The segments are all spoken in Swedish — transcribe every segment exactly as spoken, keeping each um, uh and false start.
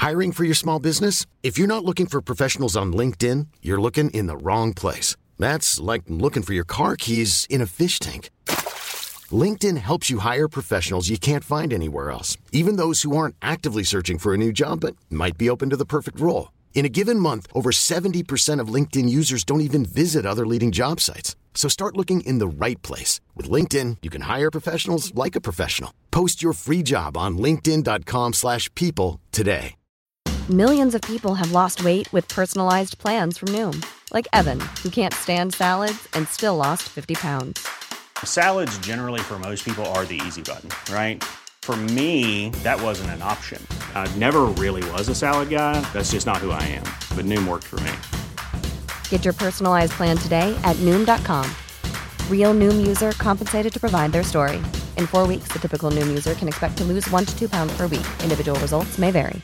Hiring for your small business? If you're not looking for professionals on LinkedIn, you're looking in the wrong place. That's like looking for your car keys in a fish tank. LinkedIn helps you hire professionals you can't find anywhere else, even those who aren't actively searching for a new job but might be open to the perfect role. In a given month, over seventy percent of LinkedIn users don't even visit other leading job sites. So start looking in the right place. With LinkedIn, you can hire professionals like a professional. Post your free job on linkedin dot com slash people today. Millions of people have lost weight with personalized plans from Noom. Like Evan, who can't stand salads and still lost fifty pounds. Salads generally for most people are the easy button, right? For me, that wasn't an option. I never really was a salad guy. That's just not who I am. But Noom worked for me. Get your personalized plan today at noom dot com. Real Noom user compensated to provide their story. In four weeks, the typical Noom user can expect to lose one to two pounds per week. Individual results may vary.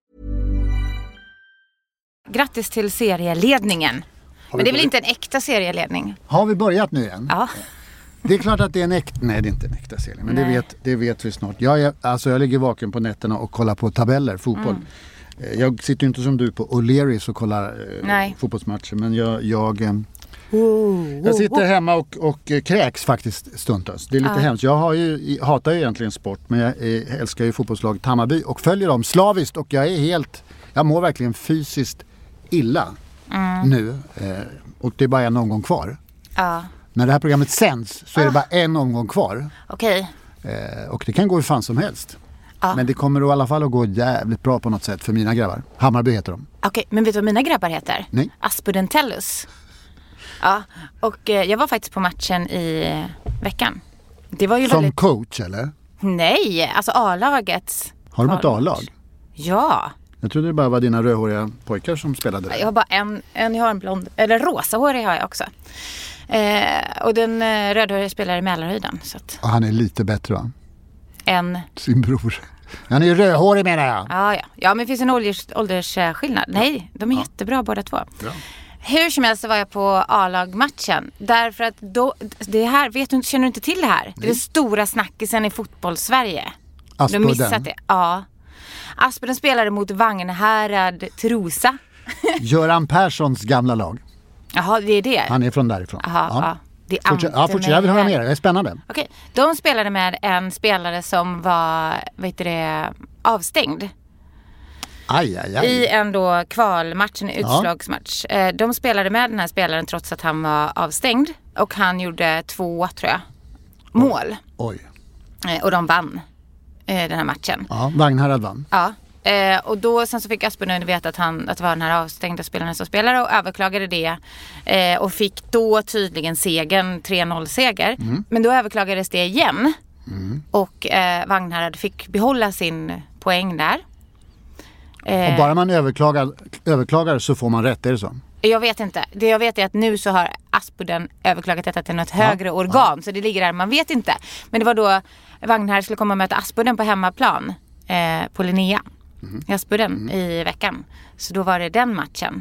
Grattis till serieledningen. Men det är väl inte en äkta serieledning? Har vi börjat nu igen? Ja. Det är klart att det är en äkta... Nej, det är inte en äkta serie. Men det vet, det vet vi snart. Jag, är, alltså jag ligger vaken på nätterna och kollar på tabeller, fotboll. Mm. Jag sitter ju inte som du på O'Learys och kollar eh, fotbollsmatcher. Men jag... jag eh, oh, jag sitter oh, hemma och, och eh, kräks faktiskt stundtals. Det är lite ah. hemskt. Jag har ju, hatar ju egentligen sport. Men jag eh, älskar ju fotbollslaget Hammarby. Och följer dem slaviskt. Och jag är helt... Jag mår verkligen fysiskt illa mm. nu. Eh, och det är bara en omgång kvar. Ja. När det här programmet sänds så är det ah. bara en omgång kvar. Okej. Eh, och det kan gå hur fan som helst. Ah. Men det kommer då i alla fall att gå jävligt bra på något sätt för mina grabbar. Hammarby heter de. Okej, men vet du vad mina grabbar heter? Nej. Aspudentellus. Ja, och eh, jag var faktiskt på matchen i veckan. Det var ju som väldigt... coach eller? Nej, alltså A-laget. Har de ett A-lag? Ja. Jag trodde det bara var dina rödhåriga pojkar som spelade där. Jag har bara en, en jag har en blond, eller rosahårig har jag också. Eh, och den eh, rödhåriga spelar i Mälarhöjden. Så att... Och han är lite bättre va? Än? Sin bror. Han är ju rödhårig menar jag. Ja, ja. ja men det finns en ålders, åldersskillnad. Nej, de är ja. jättebra båda två. Ja. Hur som helst så var jag på A-lagmatchen. Därför att då, det här, vet du, känner du inte till det här? Nej. Det är den stora snackisen i fotbollssverige. Aspudden. Du missat det. Ja. Aspudden spelade mot Vagnhärad Trosa. Göran Perssons gamla lag. Jaha, det är det. Han är från därifrån. Jaha, ja. ja. Det är fortsätt, ja, fortsätt. Jag vill höra mer. Det är spännande. Okej, de spelade med en spelare som var, vet du det, avstängd. Aj, aj, aj. I en då kvalmatch, en utslagsmatch. Ja. De spelade med den här spelaren trots att han var avstängd. Och han gjorde två, tror jag, mål. Oj. Och de vann den här matchen. Ja, Vagnhärad vann. Ja. Eh, och då sen så fick Aspudden veta att, han, att det var den här avstängda spelaren som spelade och överklagade det. Eh, och fick då tydligen segern, tre noll-seger. Mm. Men då överklagades det igen. Mm. Och eh, Vagnhärad fick behålla sin poäng där. Eh, och bara man överklagar, överklagar så får man rätt, är det så? Jag vet inte. Det jag vet är att nu så har Aspudden överklagat detta till något högre ja, organ. Ja. Så det ligger där, man vet inte. Men det var då Vagnhärad skulle komma och möta Aspudden på hemmaplan. Eh, på Linnea. Mm. I Aspudden mm. i veckan. Så då var det den matchen.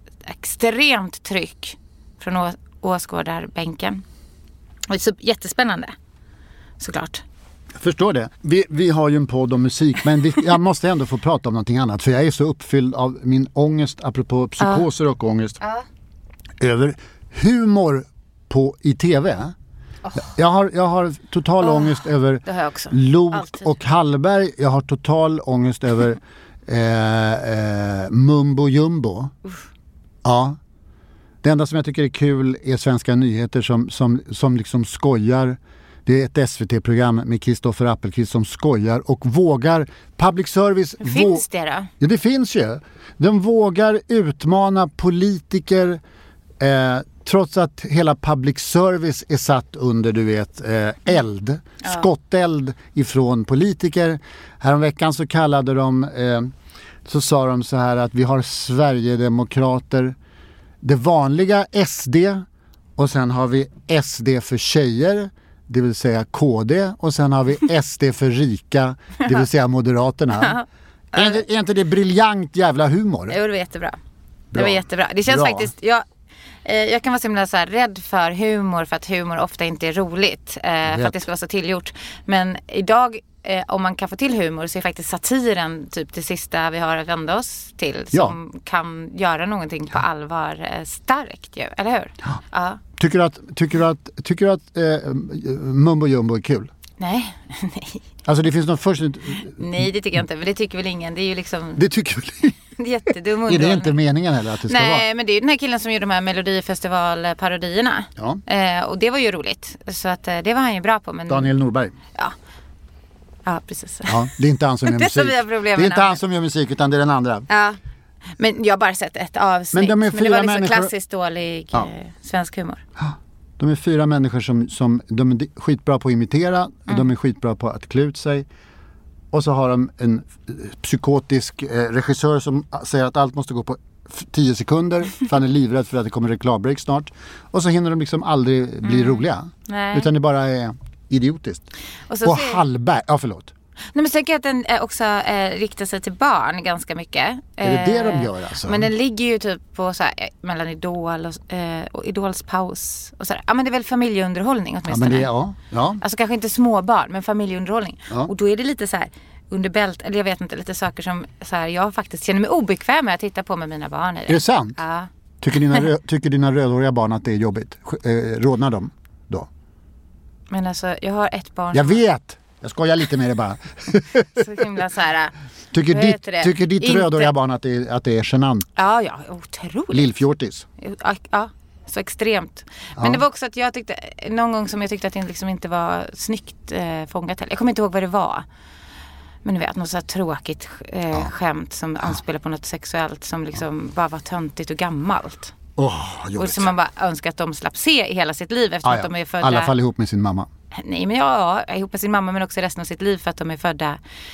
Extremt tryck från å- åskådarbänken. Och det är jättespännande. Såklart. Jag förstår det. Vi, vi har ju en podd om musik. Men vi, jag måste ändå få prata om någonting annat. För jag är så uppfylld av min ångest. Apropå psykoser och ångest. Uh. Över humor på, i tv. Oh. Jag, har, jag har total oh. ångest över Lok och Hallberg. Jag har total ångest över eh, eh, Mumbo Jumbo. Uh. Ja. Det enda som jag tycker är kul är Svenska nyheter som, som, som liksom skojar. Det är ett S V T-program med Kristoffer Appelqvist som skojar och vågar public service. Finns det då? Ja, det finns ju. De vågar utmana politiker eh, trots att hela public service är satt under, du vet, eh, eld. Ja. Skotteld ifrån politiker. Häromveckan så kallade de, eh, så sa de så här att vi har Sverigedemokrater, det vanliga S D och sen har vi S D för tjejer, det vill säga K D, och sen har vi S D för rika, det vill säga Moderaterna. Är inte, är inte det briljant jävla humor? Jo, det var jättebra. Det var jättebra. Det känns Bra. faktiskt, jag, eh, jag kan vara så himla så här rädd för humor för att humor ofta inte är roligt. Eh, för att det ska vara så tillgjort. Men idag eh, om man kan få till humor så är faktiskt satiren typ det sista vi har att vända oss till. Som ja. kan göra någonting på allvar eh, starkt ju, eller hur? Ja. Ja. Tycker du att, tycker du att, tycker du att eh, Mumbo Jumbo är kul? Nej, nej. Alltså det finns någon först... Nej, det tycker jag inte. Men det tycker väl ingen. Det är ju liksom... Det tycker väl ingen? Det är jättedum Är det inte meningen heller att det ska nej, vara? Nej, men det är ju den här killen som gjorde de här Melodifestival-parodierna. Ja. Eh, och det var ju roligt. Så att eh, det var han ju bra på. Men... Daniel Norberg. Ja. Ja, precis. Ja, det är inte han som gör musik. det, som vi har problem det är inte han som gör musik utan det är den andra. Ja. Men jag har bara sett ett avsnitt. Men, de är fyra men det var liksom människor... klassiskt dålig ja. eh, svensk humor. Ja. De är fyra människor som, som de är skitbra på att imitera. Mm. De är skitbra på att klä ut sig. Och så har de en psykotisk eh, regissör som säger att allt måste gå på tio sekunder. För han är livrädd för att det kommer reklambreak snart. Och så hinner de liksom aldrig bli mm. roliga. Nej. Utan det bara är idiotiskt. Och, och ser... Hallberg, ja förlåt. Nej, men så tänker jag att den också eh, riktar sig till barn ganska mycket. Är det det de gör alltså? Men den ligger ju typ på så här, mellan Idol och, eh, och Idols paus. Och så här. Ja, men det är väl familjeunderhållning åtminstone. Ja, men det, ja, ja. Alltså kanske inte små barn, men familjeunderhållning. Ja. Och då är det lite så här under bält, eller jag vet inte, lite saker som så här, jag faktiskt känner mig obekväm med att titta på med mina barn i det. Är det sant? Ja. Tycker dina, rö- tycker dina rödhåriga barn att det är jobbigt? Eh, rådnar de då? Men alltså, jag har ett barn. Jag vet! Jag skojar lite med det bara. Så himla så här. Tycker ditt, tycker ditt Inte... rödhåriga barn att det, är, att det är genant? Ja, ja, otroligt. Lillfjortis. Ja, ja, så extremt. Men ja. det var också att jag tyckte, någon gång som jag tyckte att det liksom inte var snyggt eh, fångat. Jag kommer inte ihåg vad det var. Men du vet, något så här tråkigt eh, ja. skämt som ja. anspelar på något sexuellt som liksom ja. bara var töntigt och gammalt. Oh, och som man bara önskar att de slapp se i hela sitt liv efter ah, att ja. de är födda. Alla fall ihop med sin mamma. Nej, men ja, ihop med sin mamma men också resten av sitt liv för att de är födda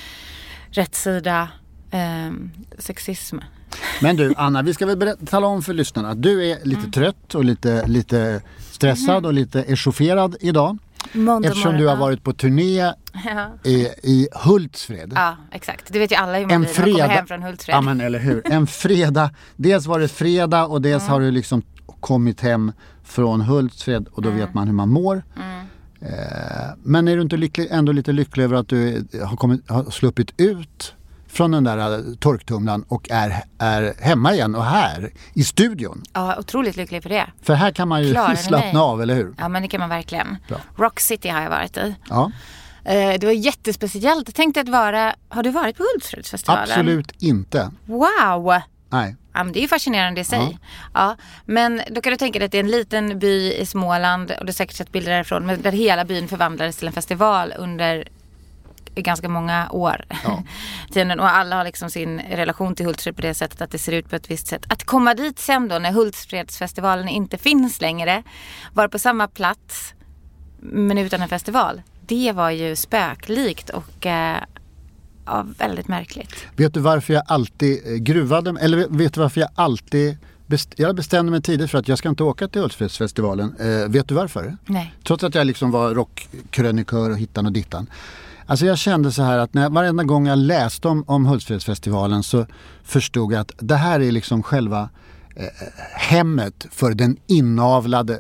rätt sida eh, sexism. Men du Anna, vi ska väl berätta, tala om för lyssnarna att du är lite mm. trött och lite, lite stressad mm. och lite echaufförad idag. Måndag eftersom morgon. Du har varit på turné ja. i, i Hultsfred. Ja, exakt. Det vet ju alla hur man blir när man kommer hem från Hultsfred. Ja, men eller hur. En fredag. Dels var det fredag och dels mm. har du liksom kommit hem från Hultsfred och då mm. vet man hur man mår. Mm. Eh, men är du inte lycklig, ändå lite lycklig över att du har, kommit, har sluppit ut från den där torktumlan och är, är hemma igen och här i studion? Ja, otroligt lycklig för det. För här kan man ju Klarade slappna mig. av, eller hur? Ja, men det kan man verkligen. Bra. Rock City har jag varit i. Ja. Eh, det var jättespeciellt. Jag tänkte att vara... Har du varit på Hultsfredsfestivalen? Absolut inte. Wow! Nej. Ja, men det är ju fascinerande i sig. Ja. Ja, men då kan du tänka dig att det är en liten by i Småland och du har säkert sett bilder därifrån, men där hela byn förvandlades till en festival under ganska många år. Ja. Och alla har liksom sin relation till Hultsfred på det sättet att det ser ut på ett visst sätt. Att komma dit sen då när Hultsfredsfestivalen inte finns längre, vara på samma plats men utan en festival, det var ju spöklikt och eh, ja, väldigt märkligt. Vet du varför jag alltid gruvade, eller vet du varför jag alltid best, jag bestämde mig tidigt för att jag ska inte åka till Hultsfredsfestivalen. Eh, vet du varför? Nej. Trots att jag liksom var rockkrönikör och hittan och dittan. Alltså jag kände så här att när varenda gång jag läste om, om Hultsfredsfestivalen så förstod jag att det här är liksom själva eh, hemmet för den inavlade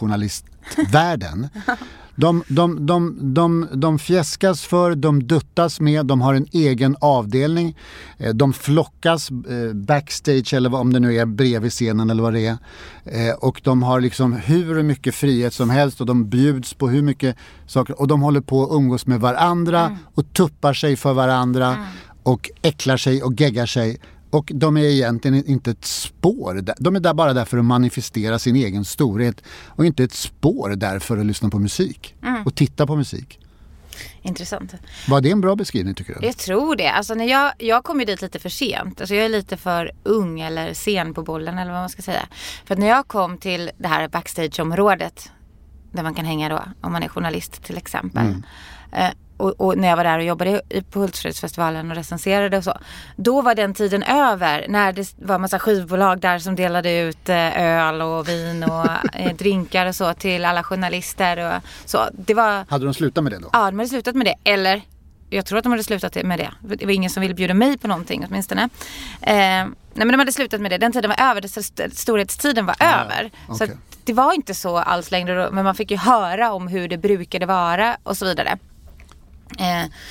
rockjournalistvärlden. De, de, de, de, de fjäskas för, de duttas med, de har en egen avdelning. De flockas backstage eller om det nu är bredvid scenen eller vad det är. Och de har liksom hur mycket frihet som helst och de bjuds på hur mycket saker. Och de håller på att umgås med varandra mm. och tuppar sig för varandra mm. och äcklar sig och geggar sig. Och de är egentligen inte ett spår. De är där bara där för att manifestera sin egen storhet. Och inte ett spår där för att lyssna på musik. Mm. Och titta på musik. Intressant. Var det en bra beskrivning tycker du? Jag tror det. Alltså när jag, jag kom ju dit lite för sent. Alltså jag är lite för ung eller sen på bollen eller vad man ska säga. För att när jag kom till det här backstageområdet där man kan hänga då om man är journalist till exempel. Mm. Eh, Och, och när jag var där och jobbade på Hultsfredsfestivalen och recenserade och så, då var den tiden över när det var en massa skivbolag där som delade ut öl och vin och drinkar och så till alla journalister och så. Det var... Hade de slutat med det då? Ja, de hade slutat med det. Eller, jag tror att de hade slutat med det. Det var ingen som ville bjuda mig på någonting åtminstone. Eh, nej, men de hade slutat med det. Den tiden var över, st- storhetstiden var ah, över. Okay. Så att det var inte så alls längre, men man fick ju höra om hur det brukade vara och så vidare. Eh,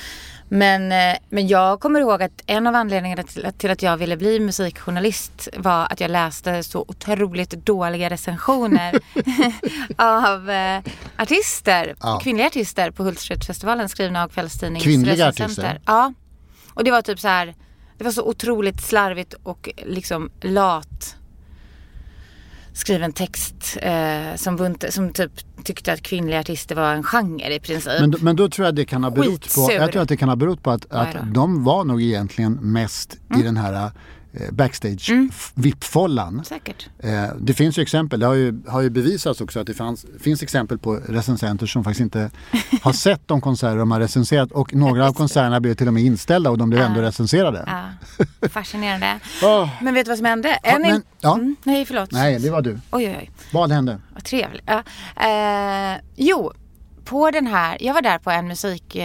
Men, men jag kommer ihåg att en av anledningarna till, till att jag ville bli musikjournalist var att jag läste så otroligt dåliga recensioner av eh, artister, ja. kvinnliga artister på Hultsfredsfestivalen, skrivna av kvällstidningsrecensenter. Kvinnliga artister? Ja, och det var typ så här, det var så otroligt slarvigt och liksom lat skriven text eh, som, bunt, som typ tyckte att kvinnliga artister var en genre i princip. Men, men då tror jag det kan ha berott på, jag tror att det kan ha berott på att, att de var nog egentligen mest mm. i den här eh, backstage mm. vippfållan. Säkert. Eh, det finns ju exempel, det har ju, har ju bevisats också att det fanns, finns exempel på recensenter som faktiskt inte har sett de konserter de har recenserat, och några av konserterna blev till och med inställda och de blev uh. ändå recenserade. Uh. Fascinerande. oh. Men vet du vad som hände? En ja, men, ja. mm, nej, förlåt. Nej, det var du. Oj, oj, oj. Vad hände? Vad trevligt. Ja. Eh, jo, på den här, jag var där på en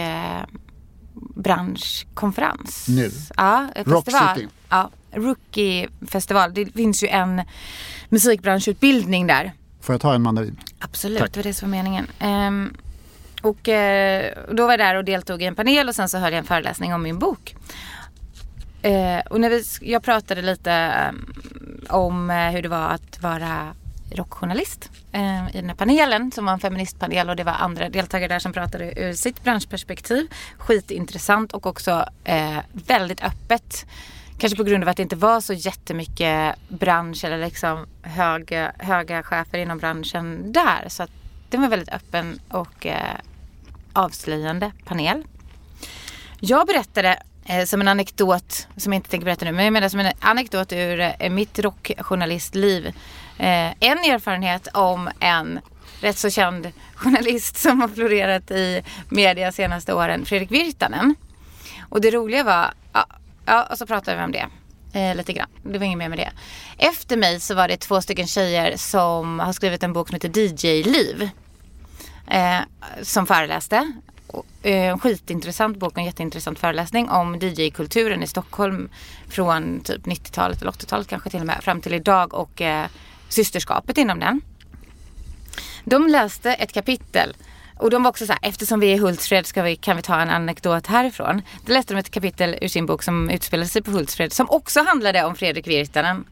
musikbranschkonferens. Eh, nu? Ja, festival. Rock City. Ja, Rookie-festival. Det finns ju en musikbranschutbildning där. Får jag ta en mandarin? Absolut, Tack. det var det som var meningen. Um, och uh, då var jag där och deltog i en panel och sen så hörde jag en föreläsning om min bok. Uh, och när vi, jag pratade lite um, om uh, hur det var att vara rockjournalist uh, i den här panelen som var en feministpanel, och det var andra deltagare där som pratade ur sitt branschperspektiv. Skitintressant och också uh, väldigt öppet. Kanske på grund av att det inte var så jättemycket bransch eller liksom höga, höga chefer inom branschen där. Så att det var en väldigt öppen och eh, avslöjande panel. Jag berättade eh, som en anekdot, som jag inte tänker berätta nu, men jag menar som en anekdot ur eh, mitt rockjournalistliv. Eh, en erfarenhet om en rätt så känd journalist som har florerat i media senaste åren, Fredrik Virtanen. Och det roliga var... Ja, Ja, och så pratade vi om det eh, lite grann. Det var inget mer med det. Efter mig så var det två stycken tjejer som har skrivit en bok som heter D J-liv. Eh, som föreläste. Eh, en skitintressant bok, en jätteintressant föreläsning om D J-kulturen i Stockholm från typ nittiotalet eller åttiotalet kanske till och med fram till idag, och eh, systerskapet inom den. De läste ett kapitel. Och de var också så här, eftersom vi är i Hultsfred ska vi, kan vi ta en anekdot härifrån. Då läste de ett kapitel ur sin bok som utspelade sig på Hultsfred, som också handlade om Fredrik Virtanen.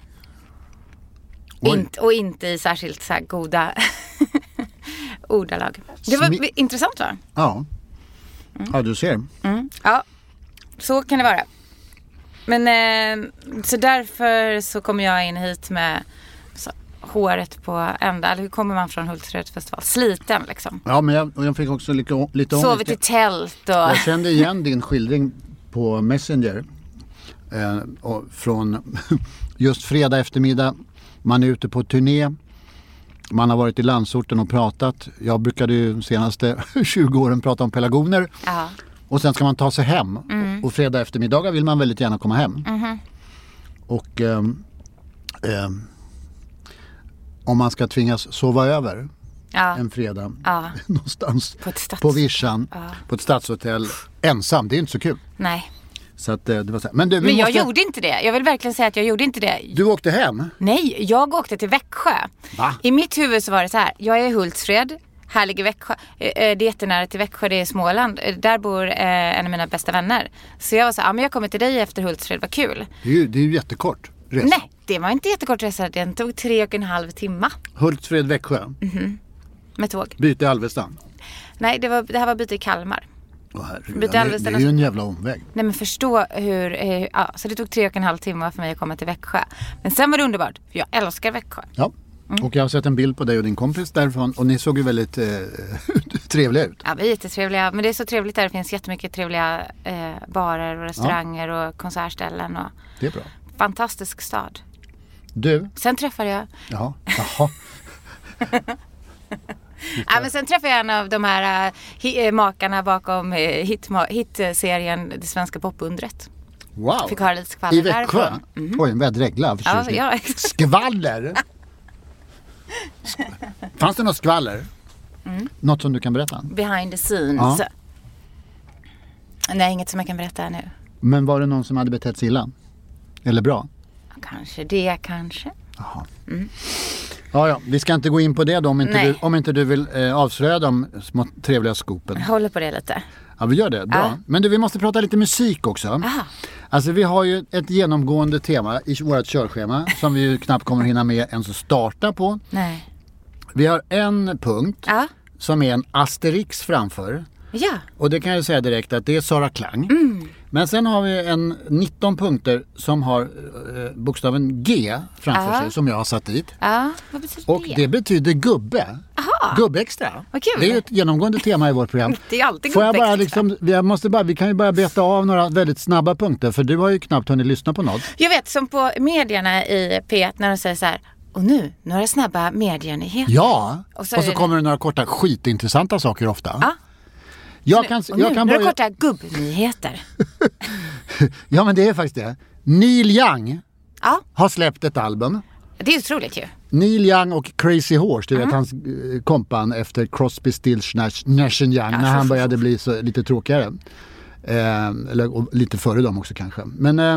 Int, och inte i särskilt så här goda ordalag. Det var Smi- intressant, va? Ja. Mm. Ja, du ser. Mm. Ja, så kan det vara. Men eh, så därför så kommer jag in hit med... Så, håret på ända. Eller hur kommer man från Hultsfredsfestival? Sliten liksom. Ja, men jag, och jag fick också lite, lite ångest. Sovit i tält och... Jag kände igen din skildring på Messenger. Eh, och från just fredag eftermiddag. Man är ute på turné. Man har varit i landsorten och pratat. Jag brukade ju de senaste tjugo åren prata om pelargoner. Aha. Och sen ska man ta sig hem. Mm. Och, och fredag eftermiddagar vill man väldigt gärna komma hem. Mm-hmm. Och... Eh, eh, om man ska tvingas sova över ja. en fredag ja. någonstans på, ett på Vischan, ja. på ett stadshotell ensam, det är inte så kul. Nej. Så att, det var så här. Men, du, Men jag måste... gjorde inte det. Jag vill verkligen säga att jag gjorde inte det. Du åkte hem? Nej, jag åkte till Växjö. Va? I mitt huvud så var det så här, jag är i Hultsfred, här ligger Växjö. Det är jättenära till Växjö, det är Småland. Där bor en av mina bästa vänner. Så jag var så här, ja, men jag kommer till dig efter Hultsfred, vad kul. Det är ju, det är ju jättekort resa. Nej, det var inte jättekort resa. Den tog tre och en halv timme. Hultsfred, Växjö? Mhm. Med tåg. Byte i Alvesta? Nej, det, var, det här var byte i Kalmar. Åh, herregud, det, det är ju en jävla omväg. Nej, men förstå hur, hur ja, så det tog tre och en halv timme för mig att komma till Växjö. Men sen var det underbart, för jag älskar Växjö. Ja, mm. Och jag har sett en bild på dig och din kompis därifrån, och ni såg ju väldigt eh, trevliga ut. Ja, vi är jättetrevliga, men det är så trevligt där. Det finns jättemycket trevliga eh, barer och restauranger ja. och konsertställen. Och det är bra. Fantastisk stad. Du? Sen träffade jag... Jaha, jaha. Ja, men sen träffade jag en av de här uh, makarna bakom uh, hitserien hit Det svenska popundret. Wow. Fick höra lite skvaller i Växjö? Mm. Oj, en väddregla. Ja, ja. Skvaller? Fanns det något skvaller? Mm. Något som du kan berätta? Behind the scenes. Ja. Nej, inget som jag kan berätta nu. Men var det någon som hade betett sig illa? Eller bra? Kanske det, kanske. Jaha. Mm. Ja, ja, vi ska inte gå in på det då om inte, du, om inte du vill eh, avslöja de små trevliga skopen. Jag håller på det lite. Ja, vi gör det. Bra. Ja. Men du, vi måste prata lite musik också. Aha. Alltså vi har ju ett genomgående tema i vårt körschema som vi ju knappt kommer hinna med ens att starta på. Nej. Vi har en punkt ja. som är en asterix framför. Ja. Och det kan jag säga direkt att det är Sara Klang. Mm. Men sen har vi en nitton punkter som har eh, bokstaven G framför ja. sig som jag har satt dit. Ja, vad betyder och det? det betyder gubbe. Aha. Gubbextra. Vad kul. Det är ett genomgående tema i vårt program. Det är alltid Får jag bara gubbextra. liksom, jag måste bara, vi kan ju bara beta av några väldigt snabba punkter för du har ju knappt hunnit lyssna på något. Jag vet, som på medierna i P ett när de säger så här: och nu, några snabba medienyheter. Ja, och så, och så det... kommer det några korta skitintressanta saker ofta. Ja. Jag nu, kan, och nu, jag kan några börja... korta gubbnyheter. Ja, men det är faktiskt det. Neil Young ja. har släppt ett album. Det är otroligt ju. Neil Young och Crazy Horse, du vet mm. hans eh, kompan efter Crosby, Stills, Nash, Nash and Young, ja, när han började bli så lite tråkigare. Eh, eller och lite före dem också kanske. Men eh,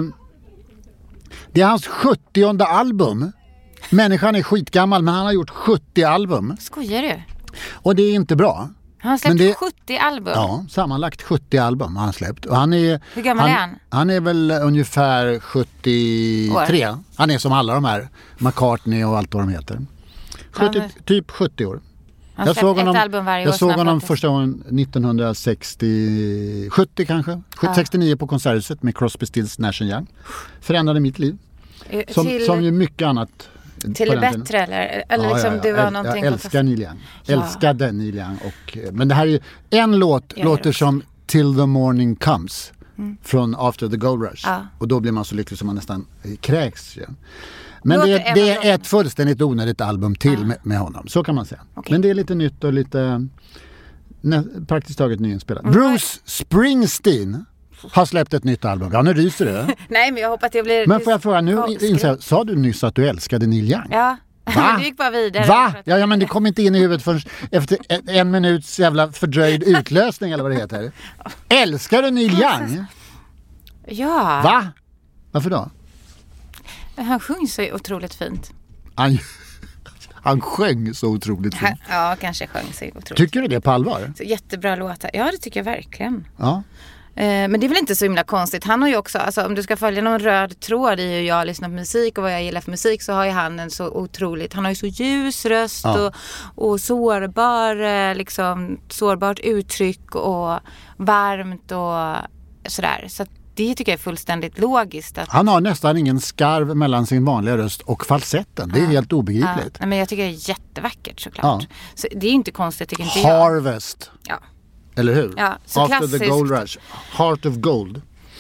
det är hans sjuttionde album. Människan är skitgammal men han har gjort sjuttio album. Skojar du? Och det är inte bra. Han har släppt det, sjuttio album? Ja, sammanlagt sjuttio album har han släppt. Och han är, hur gammal han, är han? Han är väl ungefär sjuttiotre. År. Han är som alla de här, McCartney och allt vad de heter. sjuttio, ja, typ sjuttio år. Han jag såg honom, ett album varje jag år såg honom första gången nittonhundrasextio, sjuttio kanske. Ja. sextionio på Konserthuset med Crosby, Stills, Nash and Young. Förändrade mitt liv. Som, till... som ju mycket annat. Till det bättre eller, eller ja, liksom ja, ja. det var jag, någonting jag älskar Neil Young. Ja. Älskade Neil Young och, men det här är ju en låt jag låter som Till the Morning Comes mm. från After the Gold Rush ja. Och då blir man så lycklig som man nästan kräks. Ja. Men det är, det är ett fullständigt onödigt album till ja. med, med honom, så kan man säga. Okay. Men det är lite nytt och lite nä, praktiskt taget nyinspelat. Mm. Bruce Springsteen har släppt ett nytt album. Ja, nu ryser du. Nej, men jag hoppas att jag blir... Men får jag fråga, nu inser, sa du nyss att du älskade Neil Young? Ja, men du gick bara vidare. Va? Ja, ja, men det kom inte in i huvudet förrän efter en, en minuts jävla fördröjd utlösning eller vad det heter. Älskar du Neil Young? Ja. Va? Varför då? Han sjöng så otroligt fint. Han, han sjöng så otroligt fint. Han, ja, kanske sjöng så otroligt. Tycker du det på allvar? Så jättebra låtar. Ja, det tycker jag verkligen. Ja. Men det är väl inte så himla konstigt. Han har ju också, alltså om du ska följa någon röd tråd i hur jag lyssnar på musik och vad jag gillar för musik, så har ju han en så otroligt, han har ju så ljus röst ja. och, och sårbar, liksom sårbart uttryck och varmt och sådär. Så att det tycker jag är fullständigt logiskt. Att... Han har nästan ingen skarv mellan sin vanliga röst och falsetten. Det är ja. helt obegripligt. Ja. Men jag tycker det är jättevackert såklart. Ja. Så det är inte konstigt, tycker inte jag. Harvest. Ja. Eller hur? Ja, så After klassiskt. the Gold Rush. Heart of Gold.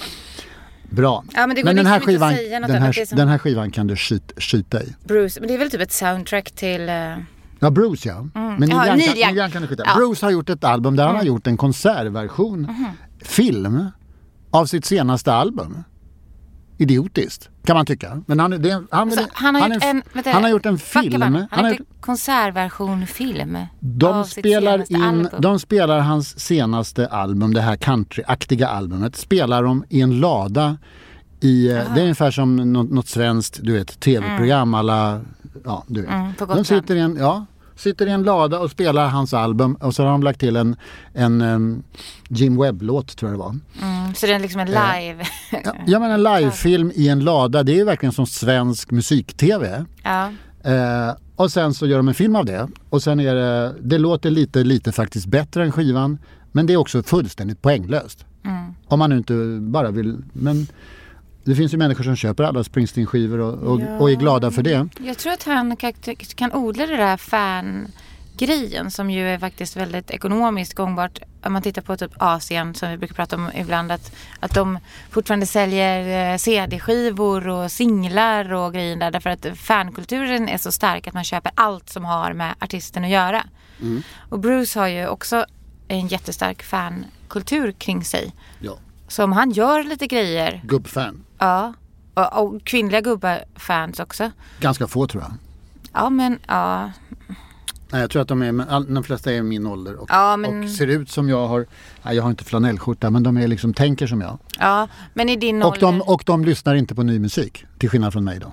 Bra. Ja, men det går men den här, skivan, den, här, som... den här skivan kan du skita, skita i. Bruce, men det är väl typ ett soundtrack till... Uh... Ja, Bruce ja. Mm. Men Neil ja, Young, Neil kan, Young kan du skita i. Ja. Bruce har gjort ett album där mm. han har gjort en konsertversion, mm. film, av sitt senaste album. Idiotiskt, kan man tycka. Men han, det, han, alltså, han, har, han, gjort en, en, han har gjort en film. Han har gjort en konsertversion film. De spelar, in, de spelar hans senaste album, det här countryaktiga albumet, spelar de i en lada. I, det är ungefär som något, något svenskt, du vet, tv-program. Mm. Alla, ja, du vet. Mm, de sitter i en... Ja, sitter i en lada och spelar hans album och så har de lagt till en, en um, Jim Webb-låt, tror jag det var. Mm, så det är liksom en live... ja, ja, men en livefilm i en lada, det är ju verkligen som svensk musik-tv. Ja. Eh, och sen så gör de en film av det. Och sen är det, det låter lite, lite faktiskt bättre än skivan, men det är också fullständigt poänglöst. Mm. Om man nu inte bara vill... Men det finns ju människor som köper alla Springsteen-skivor och, och, ja. och är glada för det. Jag tror att han kan, kan odla det där fan-grejen som ju är faktiskt väldigt ekonomiskt gångbart. Om man tittar på typ Asien, som vi brukar prata om ibland, att, att de fortfarande säljer C D-skivor och singlar och grejer där, därför att fankulturen är så stark att man köper allt som har med artisten att göra. Mm. Och Bruce har ju också en jättestark fankultur kring sig. Ja. Som han gör lite grejer. Gubbfan. Ja. Och, och kvinnliga gubbfans också. Ganska få, tror jag. Ja, men ja. Nej, jag tror att de är, de flesta är i min ålder. Och, ja, men... och ser ut som jag har. Nej, jag har inte flanellskjorta, men de är liksom, tänker som jag. Ja, men i din och ålder. De, och de lyssnar inte på ny musik, till skillnad från mig då. Mm.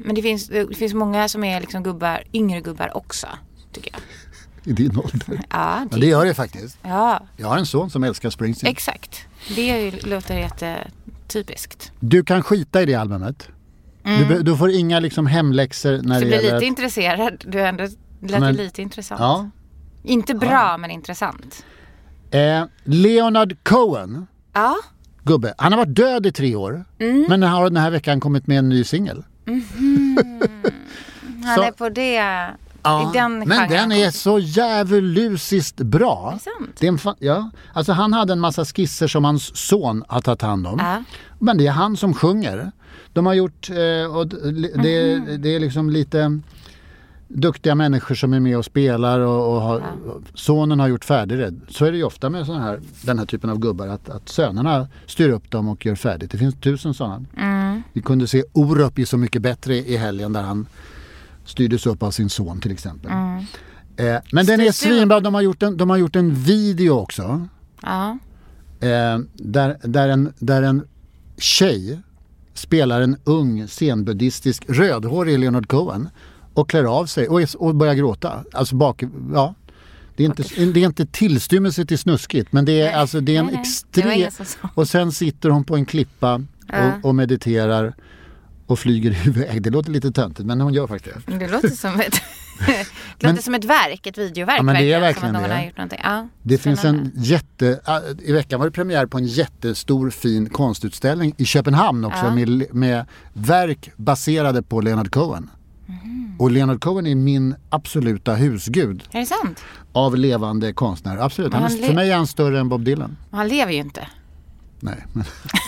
men det finns, det finns många som är liksom gubbar, yngre gubbar också, tycker jag. I din ålder? Ja, ja, det gör det faktiskt. Ja. Jag har en son som älskar Springsteen. Exakt. Det låter jättetypiskt. Du kan skita i det albumet. Mm. Du, du får inga liksom hemläxor när så det blir gäller... lite att... intresserad. Du ändå lät men... lite intressant. Ja. Inte bra, ja. Men intressant. Eh, Leonard Cohen. Ja. Gubbe. Han har varit död i tre år. Mm. Men har den här veckan kommit med en ny singel. Mm-hmm. Han så... är på det... Ja, den men den är så jävligt bra. Det är sant. Det är en fa- ja. Alltså han hade en massa skisser som hans son har tagit hand om. Äh. Men det är han som sjunger. De har gjort, eh, och det, mm-hmm. det är liksom lite duktiga människor som är med och spelar. Och, och har, ja. Sonen har gjort färdig det. Så är det ju ofta med sån här, den här typen av gubbar. Att, att sönerna styr upp dem och gör färdigt. Det finns tusen sådana. Mm. Vi kunde se Orup i Så mycket bättre i helgen där han styrdes upp av sin son till exempel. Mm. Eh, men den är svinbra. De har gjort en, de har gjort en video också. Ja. Eh, där, där, en, där en tjej spelar en ung scenbuddhistisk rödhårig Leonard Cohen och klär av sig och, och börjar gråta. Alltså bak, ja. Det är inte, det är inte tillstymmelse till snuskigt, men det är, nej, alltså, det är en nej, extrem... Och sen sitter hon på en klippa ja. och, och mediterar och flyger iväg. Det låter lite töntigt, men hon gör faktiskt det. Det låter som ett, det men, låter som ett verk, ett videoverk. Ja, men det är verkligen som att någon det. Har gjort någonting. Ja, det finns en jätte... I veckan var det premiär på en jättestor fin konstutställning i Köpenhamn också. Ja. Med, med verk baserade på Leonard Cohen. Mm. Och Leonard Cohen är min absoluta husgud. Är det sant? Av levande konstnär. Absolut. Han han le- för mig är han större än Bob Dylan. Han lever ju inte. Nej, men...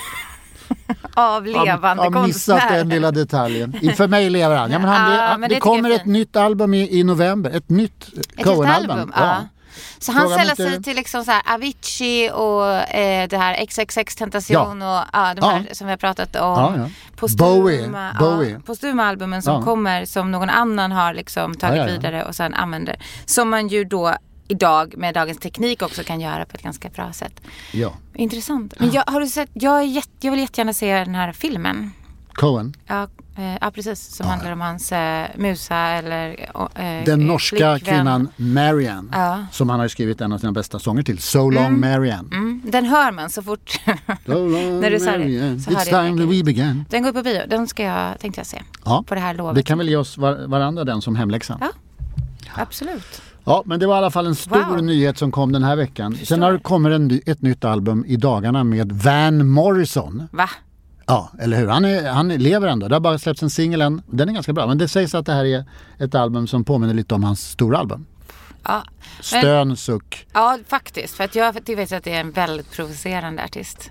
av levande konstnär. Jag har missat den lilla detaljen. För mig lever han. Ja, men han ja, men det, det kommer ett nytt album i, i november. Ett nytt Cohen-album. Ja. Ja. Så han säljer sig till liksom så här Avicii och eh, det här X X X Tentation ja. och ja, de här ja. som vi har pratat om. Ja, ja. Postuma, Bowie. Ja, Bowie. Postuma-albumen som ja. kommer som någon annan har liksom tagit ja, ja, ja. vidare och sen använder. Som man ju då idag med dagens teknik också kan göra på ett ganska bra sätt. Ja. Intressant. Men jag, har du sett, jag, är jätte, jag vill jättegärna se den här filmen. Cohen? Ja, eh, ja precis. Som ja. handlar om hans eh, musa eller eh, den norska flickvän. Kvinnan Marianne. Ja. Som han har skrivit en av sina bästa sånger till. So Long mm. Marianne. Mm. Den hör man så fort. So long när du sa det. Så It's time that we began. Den går på bio. Den ska jag, tänkte jag se. Ja. På det här lovet. Vi kan väl ge oss var, varandra den som hemläxa. Ja, absolut. Ja, men det var i alla fall en stor wow. nyhet som kom den här veckan. Sen har det kommit en, ett nytt album i dagarna med Van Morrison. Va? Ja, eller hur? Han, är, han lever ändå. Det har bara släppts en singel än. Den är ganska bra. Men det sägs att det här är ett album som påminner lite om hans stora album. Ja. Stön, men, suck. Ja, faktiskt. För att jag vet att det är en väldigt provocerande artist.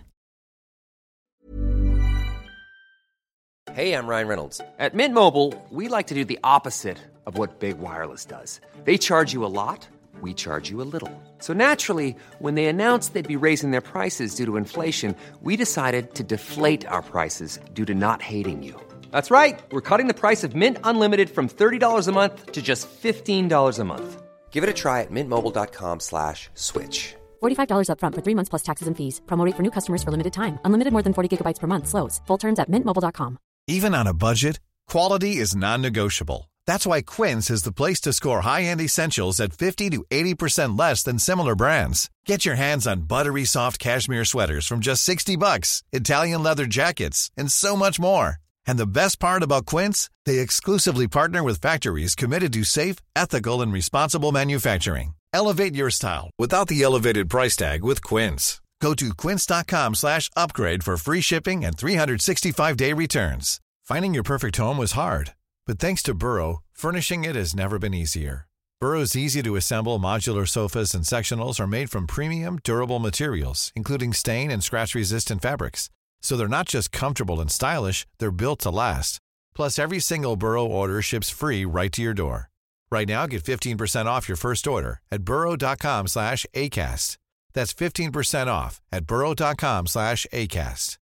Hey, I'm Ryan Reynolds. At Mint Mobile, we like to do the opposite of what Big Wireless does. They charge you a lot, we charge you a little. So naturally, when they announced they'd be raising their prices due to inflation, we decided to deflate our prices due to not hating you. That's right. We're cutting the price of Mint Unlimited from thirty dollars a month to just fifteen dollars a month. Give it a try at mintmobile.com slash switch. forty-five dollars up front for three months plus taxes and fees. Promo rate for new customers for limited time. Unlimited more than forty gigabytes per month. Slows full terms at mint mobile dot com. Even on a budget, quality is non-negotiable. That's why Quince is the place to score high-end essentials at fifty to eighty percent less than similar brands. Get your hands on buttery soft cashmere sweaters from just sixty bucks, Italian leather jackets, and so much more. And the best part about Quince, they exclusively partner with factories committed to safe, ethical, and responsible manufacturing. Elevate your style without the elevated price tag with Quince. Go to quince.com slash upgrade for free shipping and three sixty-five day returns. Finding your perfect home was hard, but thanks to Burrow, furnishing it has never been easier. Burrow's easy-to-assemble modular sofas and sectionals are made from premium, durable materials, including stain and scratch-resistant fabrics. So they're not just comfortable and stylish, they're built to last. Plus, every single Burrow order ships free right to your door. Right now, get fifteen percent off your first order at burrow.com slash ACAST. That's fifteen percent off at burrow.com slash ACAST.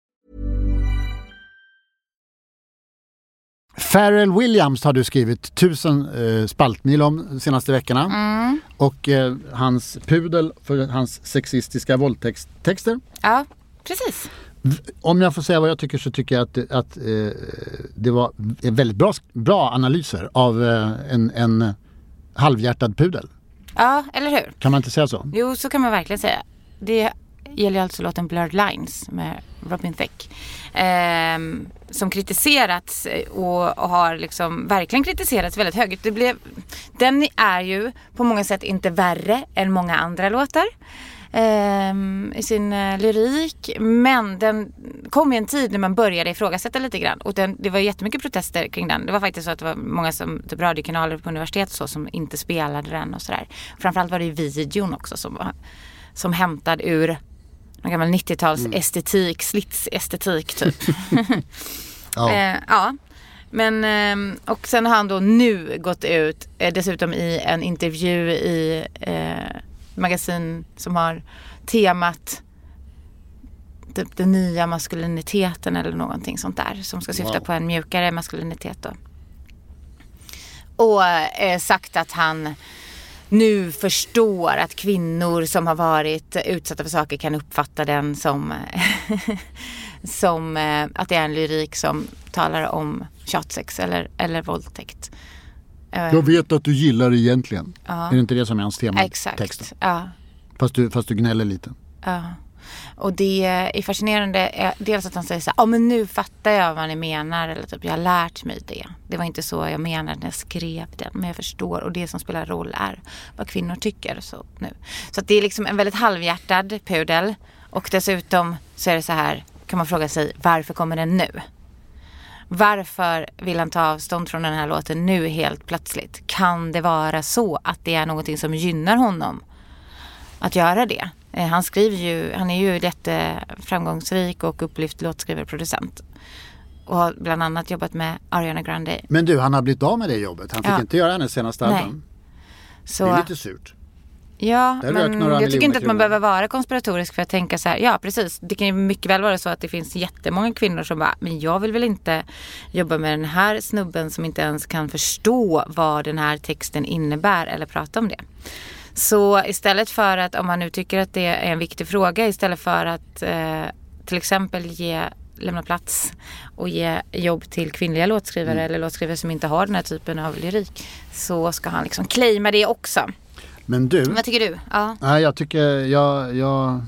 Pharrell Williams har du skrivit tusen eh, spaltmil om de senaste veckorna. Mm. Och eh, hans pudel för hans sexistiska våldtexter. Ja, precis. Om jag får säga vad jag tycker så tycker jag att, att eh, det var väldigt bra, bra analyser av eh, en, en halvhjärtad pudel. Ja, eller hur? Kan man inte säga så? Jo, så kan man verkligen säga. Det gäller alltså låten Blurred Lines med Robin Thicke. Eh, som kritiserats och, och har liksom verkligen kritiserats väldigt högt. Det blev, den är ju på många sätt inte värre än många andra låtar. Um, i sin uh, lyrik, men den kom i en tid när man började ifrågasätta lite grann, och den, det var jättemycket protester kring den. Det var faktiskt så att det var många som, typ radiokanaler på universitet så, som inte spelade den och sådär. Framförallt var det ju videon också som var som hämtad ur en gammal nittio-tals mm. estetik, slitsestetik typ. ja. Uh, ja. Men, um, och sen har han då nu gått ut uh, dessutom i en intervju i uh, magasin som har temat typ den nya maskuliniteten eller någonting sånt där, som ska syfta wow. på en mjukare maskulinitet då. Och eh, sagt att han nu förstår att kvinnor som har varit utsatta för saker kan uppfatta den som som eh, att det är en lyrik som talar om tjatsex eller, eller våldtäkt. Jag vet att du gillar det egentligen. Ja. Är det inte det som är hans tema? Exakt. Ja. Fast du, fast du gnäller lite. Ja. Och det är fascinerande. Dels att han säger så här, ja men nu fattar jag vad ni menar. Eller typ, jag har lärt mig det. Det var inte så jag menade när jag skrev den. Men jag förstår. Och det som spelar roll är vad kvinnor tycker. Så, nu. så att det är liksom en väldigt halvhjärtad pudel. Och dessutom så är det så här, kan man fråga sig, varför kommer den nu? Varför vill han ta avstånd från den här låten nu helt plötsligt? Kan det vara så att det är någonting som gynnar honom att göra det? Han skriver ju, han är ju jätteframgångsrik och upplyft låtskrivare och producent. Och har bland annat jobbat med Ariana Grande. Men du, han har blivit av med det jobbet. Han fick ja. inte göra hennes senaste album. Så... Det är lite surt. Ja, men jag tycker inte att man behöver vara konspiratorisk för att tänka så här. Ja, precis. Det kan ju mycket väl vara så att det finns jättemånga kvinnor som bara, men jag vill väl inte jobba med den här snubben som inte ens kan förstå vad den här texten innebär eller prata om det. Så istället för att, om man nu tycker att det är en viktig fråga, istället för att eh, till exempel ge, lämna plats och ge jobb till kvinnliga låtskrivare mm. eller låtskrivare som inte har den här typen av lyrik, så ska han liksom claima det också. Men du... Vad tycker du? Ja. Nej, jag tycker... Jag, jag,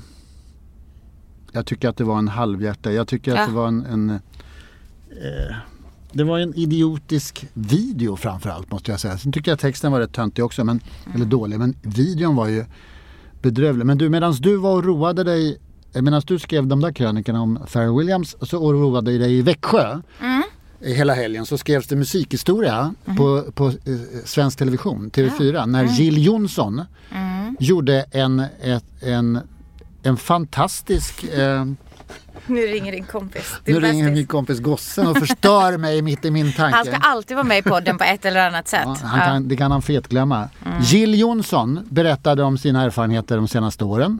jag tycker att det var en halvhjärta. Jag tycker ja. att det var en... en eh, det var en idiotisk video framförallt, måste jag säga. Sen tycker jag att texten var rätt töntig också, men, mm. eller dålig. Men videon var ju bedrövlig. Men du, medan du var och roade dig... Medan du skrev de där krönikorna om Pharrell Williams, så och roade dig i Växjö... Mm. Hela helgen så skrevs det musikhistoria mm. på, på eh, svensk television, T V fyra, ja. när mm. Jill Johnson mm. gjorde en, ett, en, en fantastisk... Eh, nu ringer din kompis. Nu ringer min kompis Gossen och förstör mig mitt i min tanke. Han ska alltid vara med i podden på ett eller annat sätt. Ja, han kan, ja. Det kan han fetglömma. Mm. Jill Johnson berättade om sina erfarenheter de senaste åren.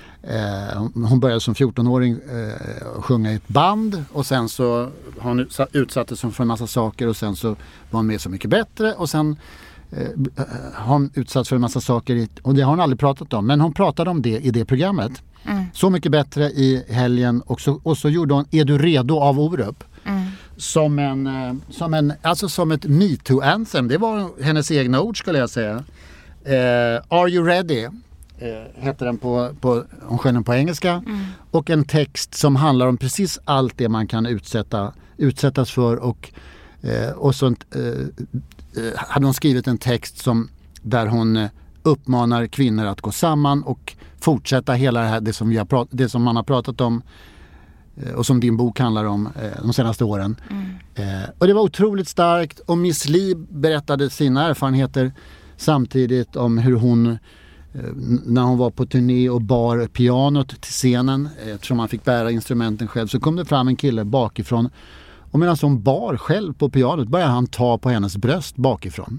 Eh, hon började som fjorton-åring eh, sjunga i ett band, och sen så har hon utsattes för en massa saker, och sen så var hon med Så mycket bättre, och sen eh, har hon utsatts för en massa saker i, och det har hon aldrig pratat om, men hon pratade om det i det programmet. Mm. Så mycket bättre i helgen, och så, och så gjorde hon Är du redo av Orup mm. som en, eh, som en alltså som ett MeToo-anthem. Det var hennes egna ord, skulle jag säga. eh, Are you ready? Eh, heter den på, på, hon sjöng den på engelska. Mm. Och en text som handlar om precis allt det man kan utsätta, utsättas för. Och, eh, och så eh, hade hon skrivit en text som, där hon uppmanar kvinnor att gå samman och fortsätta hela det här, det som, vi har prat, det som man har pratat om eh, och som din bok handlar om eh, de senaste åren. Mm. Eh, och det var otroligt starkt, och Miss Li berättade sina erfarenheter samtidigt om hur hon när hon var på turné och bar pianot till scenen, eftersom man fick bära instrumenten själv, så kom det fram en kille bakifrån, och medan hon bar själv på pianot började han ta på hennes bröst bakifrån,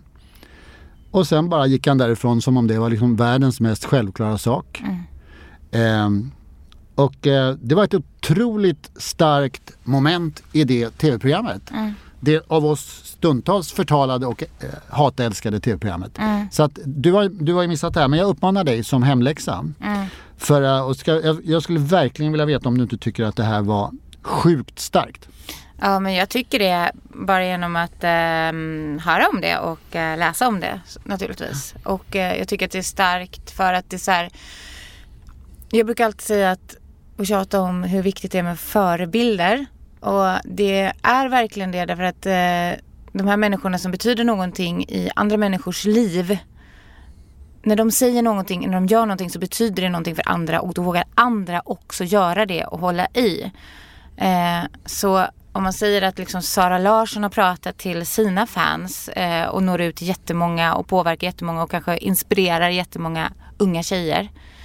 och sen bara gick han därifrån som om det var liksom världens mest självklara sak. Mm. eh, och eh, det var ett otroligt starkt moment i det tv-programmet. Mm. det av oss stundtals förtalade och eh, hatälskade tv-programmet. Mm. Så att du har, du har ju missat det här, men jag uppmanar dig som hemläxa. Mm. För, uh, och ska, jag, jag skulle verkligen vilja veta om du inte tycker att det här var sjukt starkt. Ja, men jag tycker det bara genom att eh, höra om det och eh, läsa om det naturligtvis. Och eh, jag tycker att det är starkt för att det är så här, jag brukar alltid säga att och tjata om hur viktigt det är med förebilder. Och det är verkligen det därför att eh, de här människorna som betyder någonting i andra människors liv, när de säger någonting, när de gör någonting så betyder det någonting för andra och då vågar andra också göra det och hålla i. Eh, så om man säger att liksom Sara Larsson har pratat till sina fans eh, och når ut till jättemånga och påverkar jättemånga och kanske inspirerar jättemånga unga tjejer,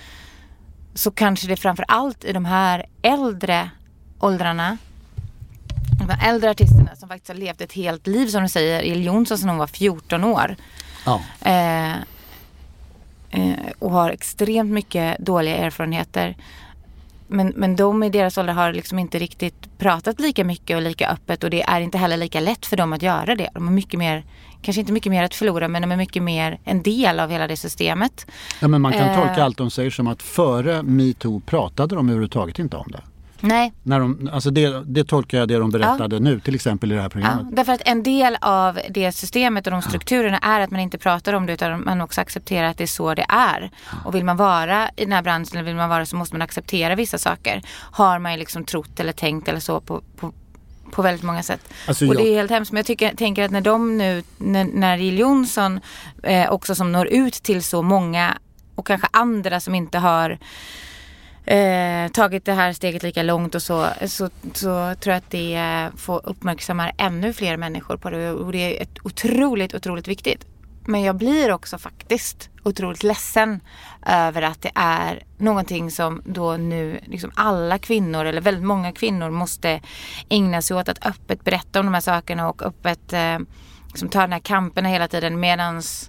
så kanske det framför allt i de här äldre åldrarna, de här äldre artisterna som faktiskt har levt ett helt liv, som de säger, Jill Johnson som hon var fjorton år. Ja. Eh, eh, och har extremt mycket dåliga erfarenheter. Men, men de i deras ålder har liksom inte riktigt pratat lika mycket och lika öppet, och det är inte heller lika lätt för dem att göra det. De har mycket mer, kanske inte mycket mer att förlora, men de är mycket mer en del av hela det systemet. Ja, men man kan eh, tolka allt de säger som att före MeToo pratade de överhuvudtaget inte om det. Nej. När de, alltså det, det tolkar jag det de berättade ja. nu, till exempel i det här programmet. Ja, därför att en del av det systemet och de strukturerna ja. är att man inte pratar om det, utan man också accepterar att det är så det är. Ja. Och vill man vara i den här branschen, eller vill man vara, så måste man acceptera vissa saker. Har man ju liksom trott eller tänkt eller så på, på, på väldigt många sätt. Alltså, och jag... det är helt hemskt, men jag tycker, tänker att när de nu, när, när Jill Johnson eh, också som når ut till så många och kanske andra som inte har Eh, tagit det här steget lika långt och så, så, så tror jag att det eh, får uppmärksamma ännu fler människor på det, och det är ett otroligt, otroligt viktigt. Men jag blir också faktiskt otroligt ledsen över att det är någonting som då nu liksom alla kvinnor, eller väldigt många kvinnor, måste ägna sig åt att öppet berätta om de här sakerna och öppet eh, liksom ta den här kampen hela tiden, medans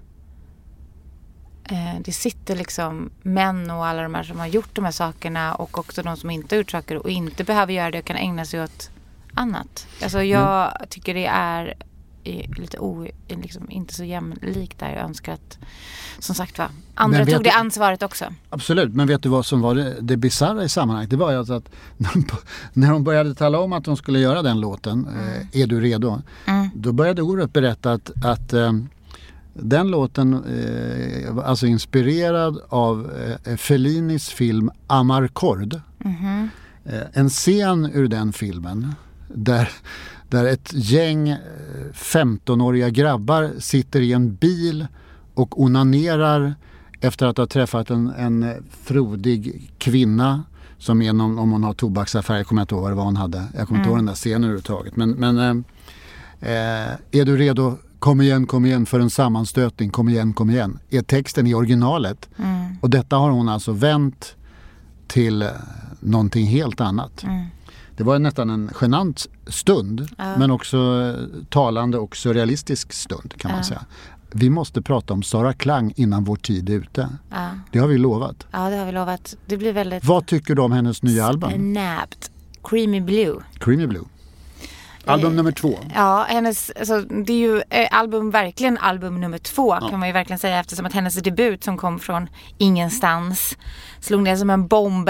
det sitter liksom män och alla de här som har gjort de här sakerna, och också de som inte har gjort saker och inte behöver göra det och kan ägna sig åt annat. Alltså jag mm. tycker det är lite o, liksom inte så jämlikt där. Jag önskar att, som sagt va, andra tog det ansvaret också. Absolut, men vet du vad som var det, det bizarra i sammanhanget? Det var ju alltså att när de började tala om att de skulle göra den låten, mm. eh, Är du redo? Mm. Då började Orup berätta att, att eh, den låten eh, alltså inspirerad av eh, Fellinis film Amarcord. Mm-hmm. Eh, en scen ur den filmen där, där ett gäng eh, femtonåriga grabbar sitter i en bil och onanerar efter att ha träffat en, en frodig kvinna som är någon, om hon har tobaksaffär, jag kommer inte ihåg vad det var hon hade. Jag kommer inte mm. ihåg den där scenen överhuvudtaget. Men, men eh, är du redo? Kom igen, kom igen för en sammanstötning, kom igen, kom igen. Är texten i originalet. Mm. Och detta har hon alltså vänt till någonting helt annat. Mm. Det var nästan en genant stund, ja. men också talande och surrealistisk stund kan man ja. säga. Vi måste prata om Sara Klang innan vår tid är ute. Ja. Det har vi lovat. Ja, det har vi lovat. Det blir väldigt... Vad tycker du om hennes nya album? Snapped. Creamy Blue. Creamy Blue. Album nummer två. Ja, hennes, alltså, det är ju eh, album, verkligen album nummer två ja. kan man ju verkligen säga, eftersom att hennes debut som kom från ingenstans slog ner som en bomb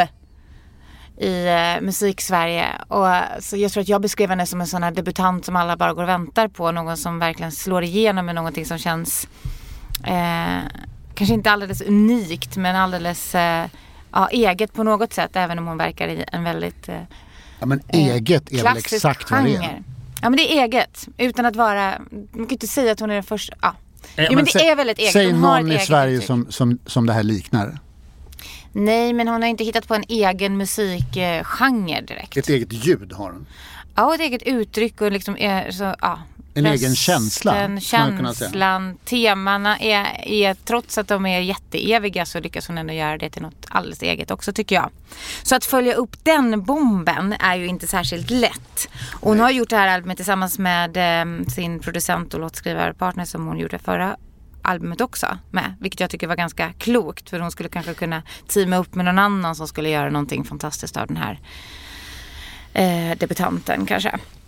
i eh, musik-Sverige. Och så jag tror att jag beskrev henne som en sån här debutant som alla bara går och väntar på. Någon som verkligen slår igenom med någonting som känns eh, kanske inte alldeles unikt, men alldeles eh, ja, eget på något sätt, även om hon verkar i en väldigt... Eh, Ja, men eget är väl exakt vad det är. Ja, men det är eget. Utan att vara... Man kan inte säga att hon är den första... Ja, ja men, men det säg, är väldigt eget. Säg någon i Sverige som, som, som det här liknar. Nej, men hon har inte hittat på en egen musikgenre direkt. Ett eget ljud har hon. Ja, ett eget uttryck och liksom... Är, så, ja. En Resten, egen känsla. Känslan, temana är, är, trots att de är jätteeviga, så lyckas hon ändå göra det till något alldeles eget också, tycker jag. Så att följa upp den bomben är ju inte särskilt lätt. Och hon har gjort det här albumet tillsammans med eh, sin producent och låtskrivarpartner som hon gjorde förra albumet också med, vilket jag tycker var ganska klokt, för hon skulle kanske kunna teama upp med någon annan som skulle göra någonting fantastiskt av den här eh, debutanten kanske.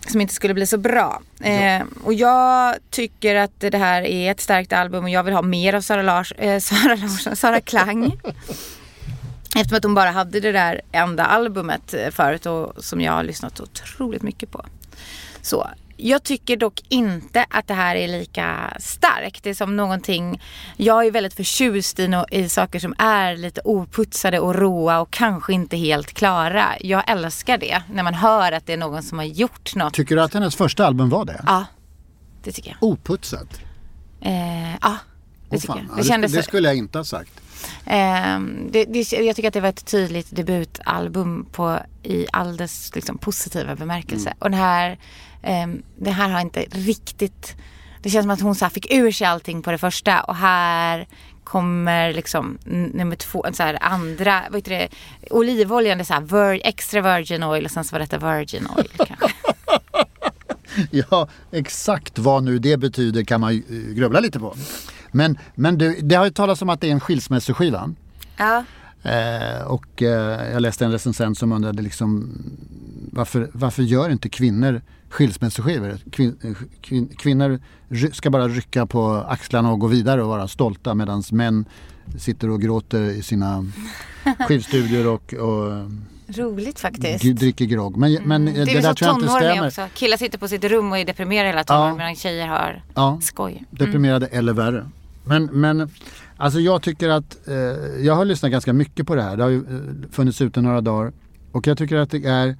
som inte skulle bli så bra. Eh, och jag tycker att det här är ett starkt album och jag vill ha mer av Sara, Lars, eh, Sara Larsson, Sara Klang. Eftersom att hon bara hade det där enda albumet förut och som jag har lyssnat otroligt mycket på. Så jag tycker dock inte att det här är lika starkt. Det är som någonting, jag är väldigt förtjust i, no- i saker som är lite oputsade och råa och kanske inte helt klara. Jag älskar det när man hör att det är någon som har gjort något. Tycker du att hennes första album var det? Ja, det tycker jag. Oputsat? Eh, ja, det oh, tycker fan. jag. Det, Det, kändes, det skulle jag inte ha sagt. eh, det, det, jag tycker att det var ett tydligt debutalbum på, i all dess liksom, positiva bemärkelse. Mm. Och det här... Um, det här har inte riktigt, det känns som att hon så här fick ur sig allting på det första och här kommer liksom n- nummer två, en så här andra, vad heter det, olivoljan, det är så här vir- extra virgin oil och sen så var detta virgin oil kanske. Ja, exakt vad nu det betyder kan man ju grubbla lite på. Men, men du, det har ju talats om att det är en skilsmässoskiva. Ja. Eh, och eh, jag läste en recensent som undrade liksom varför, varför gör inte kvinnor skilsmässoskivor? Kvin, kvin, kvinnor ska bara rycka på axlarna och gå vidare och vara stolta medan män sitter och gråter i sina skivstudior och, och roligt faktiskt. G- dricker grogg. Men, mm. men det, det, det där tror jag inte stämmer. Också. Killar sitter på sitt rum och är deprimerade hela tiden ja. medan tjejer har ja. skoj. Mm. Deprimerade eller värre. Men, men alltså jag tycker att eh, jag har lyssnat ganska mycket på det här. Det har ju eh, funnits ute några dagar. Och jag tycker att det är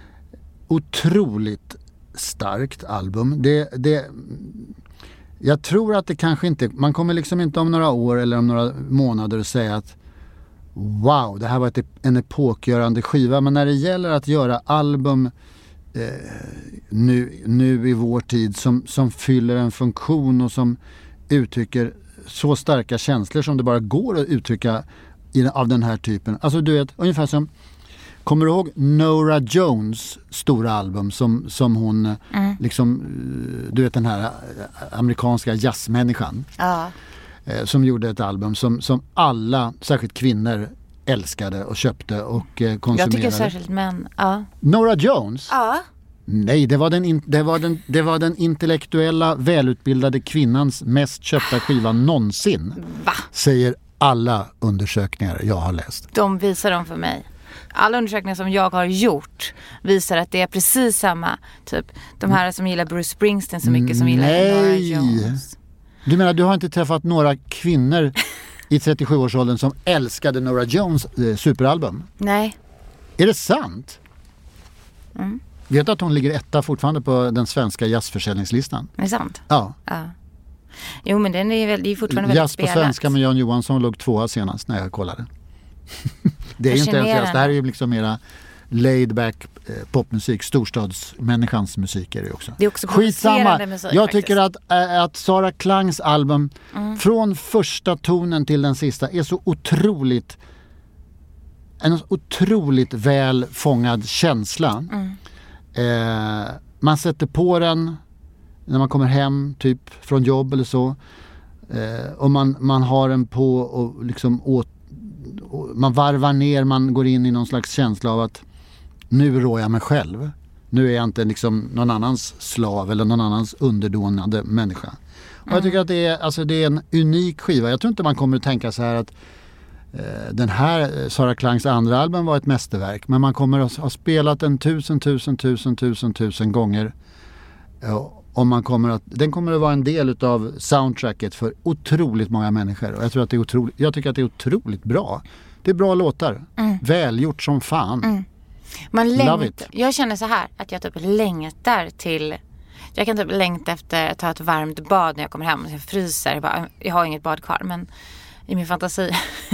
otroligt starkt album. Det, det, jag tror att det kanske inte, man kommer liksom inte om några år eller om några månader säga att wow, det här var ett, en epokgörande skiva. Men när det gäller att göra album eh, nu, nu i vår tid som, som fyller en funktion och som uttrycker så starka känslor som det bara går att uttrycka i, av den här typen. Alltså du vet, ungefär som, kommer du ihåg Norah Jones stora album som, som hon mm. liksom, du vet den här amerikanska jazzmänniskan ja. eh, som gjorde ett album som, som alla, särskilt kvinnor, älskade och köpte och eh, konsumerade. Jag tycker särskilt män, ja. Norah Jones? Ja. Nej, det var, den in, det, var den, det var den intellektuella, välutbildade kvinnans mest köpta skiva någonsin. Va? Säger alla undersökningar jag har läst. De visar dem för mig. Alla undersökningar som jag har gjort visar att det är precis samma. Typ de här som gillar Bruce Springsteen så mycket som gillar Norah Jones. Du menar, du har inte träffat några kvinnor i trettiosju-årsåldern som älskade Norah Jones eh, superalbum? Nej. Är det sant? Mm. Vet du att hon ligger etta fortfarande på den svenska jazzförsäljningslistan? Är det sant? Ja. Ja. Jo, men den är, väl, det är fortfarande väldigt Jazz på spelat. svenska med Jan Johansson låg tvåa senast när jag kollade. Det är ju inte ens jazz. Det här är ju liksom mera laid back eh, popmusik. Storstadsmänniskans musik är det också. Det är också skitsamma. Musik, jag faktiskt. tycker att, äh, att Sara Klangs album mm. från första tonen till den sista är så otroligt en otroligt väl fångad känsla. Mm. Eh, man sätter på den när man kommer hem typ från jobb eller så. Eh, och man, man har den på och liksom åt, och man varvar ner, man går in i någon slags känsla av att nu rår jag mig själv. Nu är jag inte liksom någon annans slav eller någon annans underdånande människa. Mm. Och jag tycker att det är, alltså det är en unik skiva. Jag tror inte man kommer att tänka så här att den här Sara Klangs andra album var ett mästerverk, men man kommer att ha spelat den tusen, tusen, tusen, tusen, tusen gånger. Och man kommer att, den kommer att vara en del av soundtracket för otroligt många människor. Och jag, tror att det är otroligt, jag tycker att det är otroligt bra. Det är bra låtar. Mm. Välgjort som fan. Mm. Man längtar, jag känner så här att jag typ längtar till... Jag kan typ längta efter att ta ett varmt bad när jag kommer hem. Jag fryser. Jag, bara, jag har inget bad kvar, men... i min fantasi.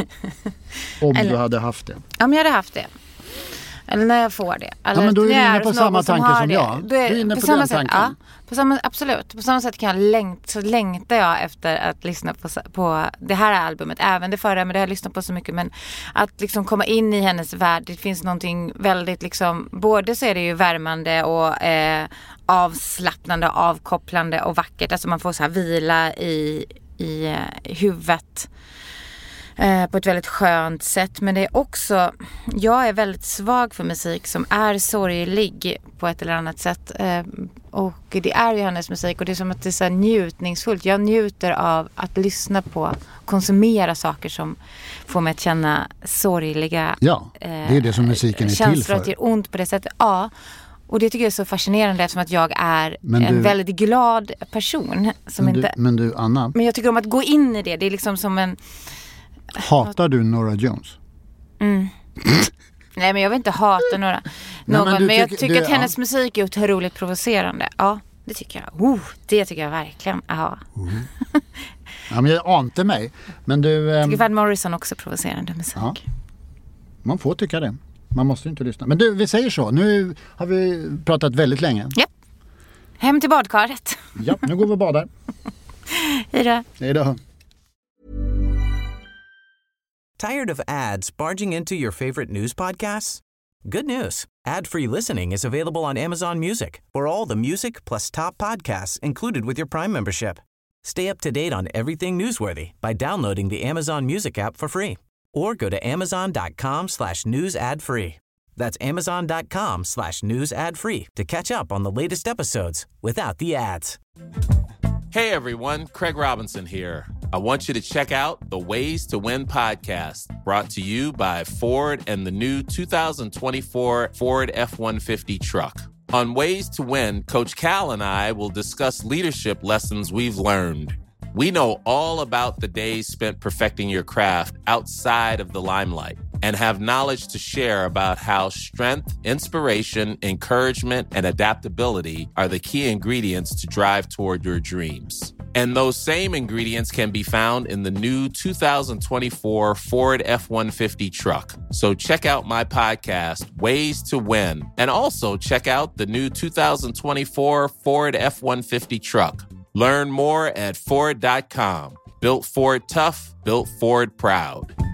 Om Eller, du hade haft det. Om jag hade haft det. Eller när jag får det. Eller ja, men då är du inne på samma tanke som, som jag. Du är, du är inne på, på den samma sätt, tanken. Ja, på samma, absolut. På samma sätt kan jag längta, så längtar jag efter att lyssna på, på det här albumet. Även det förra, men det har jag lyssnat på så mycket. Men att liksom komma in i hennes värld. Det finns någonting väldigt liksom, både så är det ju värmande och eh, avslappnande, avkopplande och vackert. Alltså man får så här vila i, i eh, huvudet. eh, på ett väldigt skönt sätt. Men det är också, jag är väldigt svag för musik som är sorglig på ett eller annat sätt. Eh, och det är ju hennes musik och det är som att det är så här njutningsfullt. Jag njuter av att lyssna på, konsumera saker som får mig att känna sorgliga ja, det är det som musiken är till för. Känslor att det gör ont på det sättet. Ja, och det tycker jag är så fascinerande eftersom att jag är men en du, väldigt glad person. Som men, inte, du, men du, Anna. Men jag tycker om att gå in i det. Det är liksom som en... Hatar du Norah Jones? Mm. Nej, men jag vill inte hata några, någon. Nej, men, men jag tycker, tycker du, att hennes ja. musik är otroligt provocerande. Ja, det tycker jag. Oh, det tycker jag verkligen. Ja. Mm. Ja, men jag ante mig. Men du... Jag tycker Van Morrison också provocerande musik. Ja. Man får tycka det. Man måste inte lyssna. Men du, vi säger så. Nu har vi pratat väldigt länge. Ja. Hem till badkaret. Ja, nu går vi och badar. Hej då. Hej då. Tired of ads barging into your favorite news podcasts? Good news. Ad-free listening is available on Amazon Music for all the music plus top podcasts included with your Prime membership. Stay up to date on everything newsworthy by downloading the Amazon Music app for free or go to amazon.com slash news ad free. That's amazon.com slash news ad free to catch up on the latest episodes without the ads. Hey everyone, Craig Robinson here. I want you to check out the Ways to Win podcast, brought to you by Ford and the new two thousand twenty-four Ford F one fifty truck. On Ways to Win, Coach Cal and I will discuss leadership lessons we've learned. We know all about the days spent perfecting your craft outside of the limelight and have knowledge to share about how strength, inspiration, encouragement, and adaptability are the key ingredients to drive toward your dreams. And those same ingredients can be found in the new two thousand twenty-four Ford F one fifty truck. So check out my podcast, Ways to Win, and also check out the new two thousand twenty-four Ford F one fifty truck. Learn more at Ford dot com. Built Ford tough, built Ford proud.